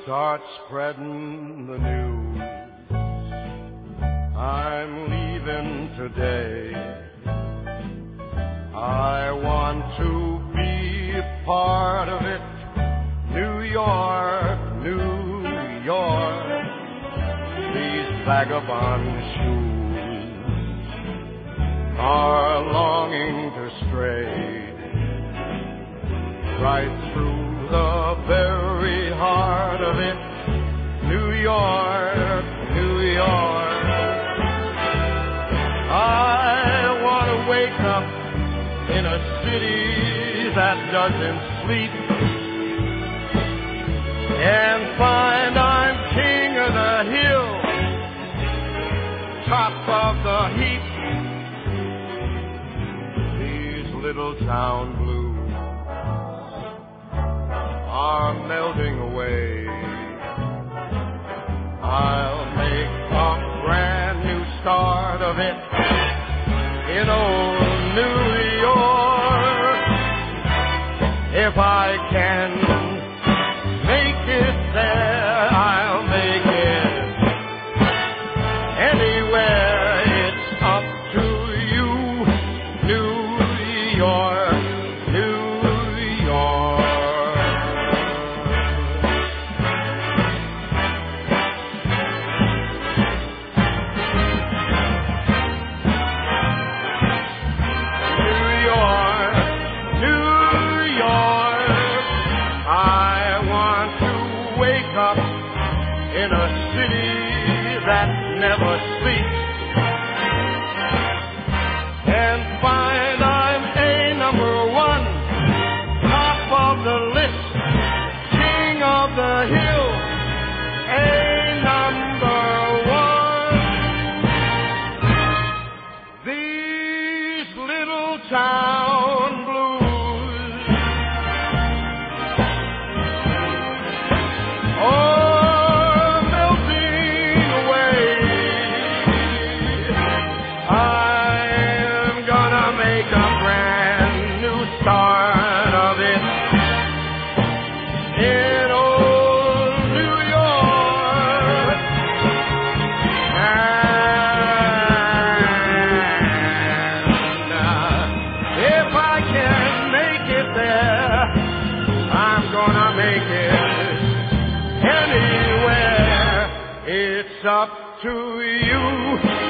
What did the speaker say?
start spreading the news. I'm leaving today. I want to be a part of it. New York, New York. These vagabond shoes are longing to stray right through the very heart of it. New York, New York. I want to wake up in a city that doesn't sleep and find I'm king of the hill, top of the heap. These little town blues are melting away. I'll make a brand new start of it in old New York. If I can make it there, I'll make it anywhere. It's up to you, New York, New York. In a city that never sleeps and find I'm a number one, top of the list, king of the hill, a number one. These little town blues, oh, start of it in old New York. And if I can make it there, I'm gonna make it anywhere. It's up to you.